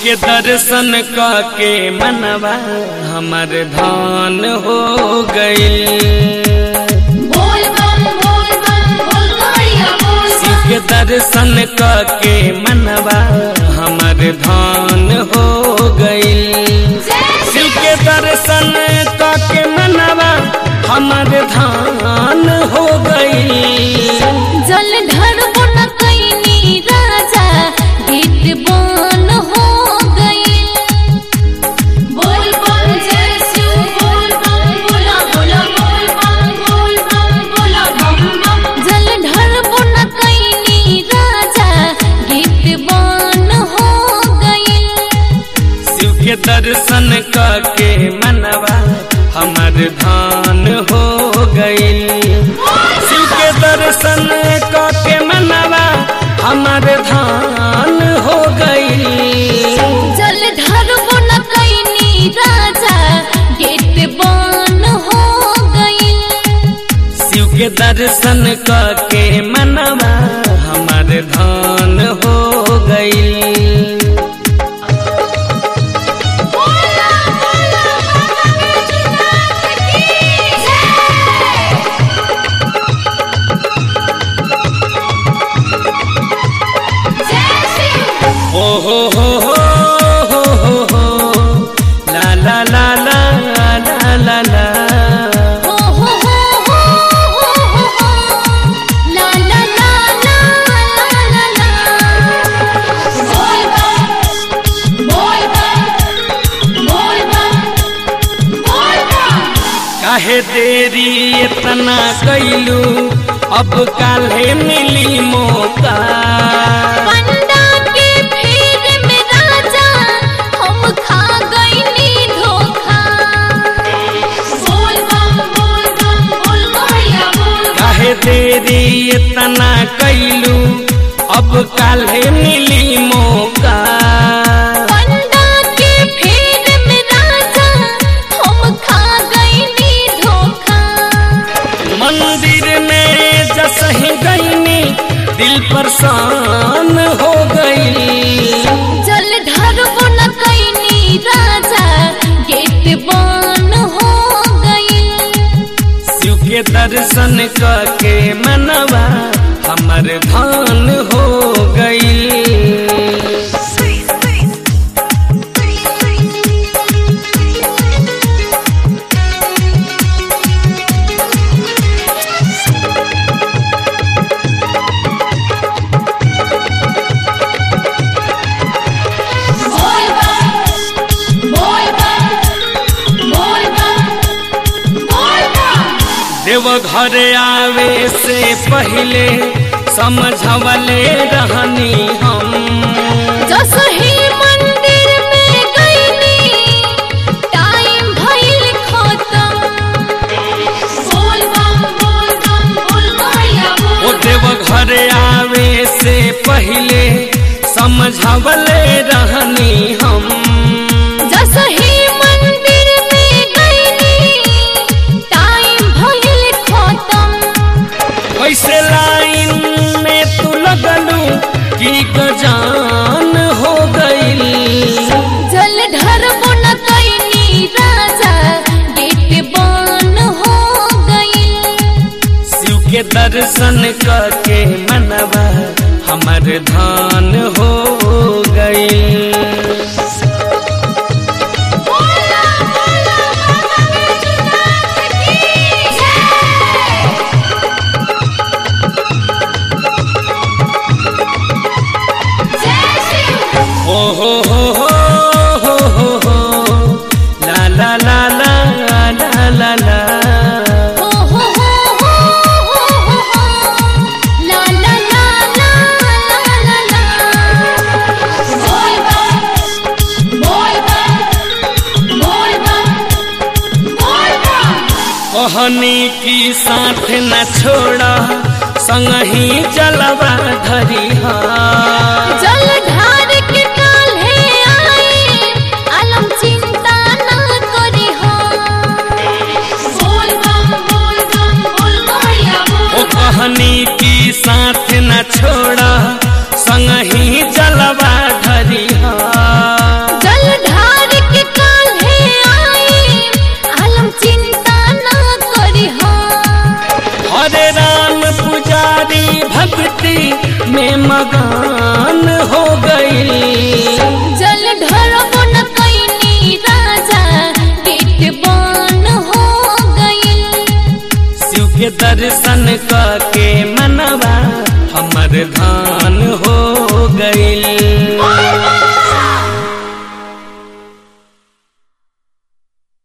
के दर्शन के मनवा हमर धान हो गई। बोल बम बोल बम बोल करिया बोल शिव के दर्शन के मनवा हमर धान हो गई। शिव के दर्शन के मनवा हमर धान हो गई। जल ढरबो न कैनी राजा गीत बन हो गई। बोल बम जय शिव बोल बम बोला बोला बोल बम बोला बम बम। जल ढरबो न कैनी राजा गीत बन हो गई। शिव के दर्शन के मनवा हमर धान हो गई। शिव के दर्शन के मनवा हमर धान हो गई। जल ढरबो न कैनी राजा गेट बन हो गई। शिव के दर्शन के मनवा हमर धान हो गई। ओ हो ला ला ला ला ला ला ला हो ला ला ला ला ला। बोल बम बोल बम बोल बम बोल बम। काहे देरी इतना कैलू अब काल्हे मिली मौका। पंडा के भीड़ में राजा हम खा गईनी धोखा। बोल बम बोल करिया बोल। काहे देरी इतना कैलू अब काल्हे मिली मौका। पंडा के भीड़ में राजा हम खा गईनी धोखा। मंदिर में जसही गईनी दिल परेशान हो गई। जल ढरबो न कैनी राजा गेट बन हो गई। शिव के दर्शन के मनवा हमर धान हो गई। बोल बम बोल बम बोल बम बोल बम। देवघर आवे से पहले समझवले रहनी हम। जसही मंदिर में गईनी टाइम भइल खत्म। बोल बम बोल करिया ओ बोल। देवघर आवे से पहले समझवले रहनी हम। जसही मंदिर में गईनी टाइम भइल खत्म। कैसे लाइन में तू लगलू कि गजान हो गई। जल ढरबो न कैनी राजा गेट बन हो गई। शिव के दर्शन के मनवा हमर धान हो गई। बोला बोला बाबा बैजनाथ की जय। जय शिव ओ हो ला ला ला ला ला ला ला। हो ला ला ला ला ला ला। बोल बम बोल बम बोल बम। कहनी की साथ न छोड़ा संगही जलवा धरी जल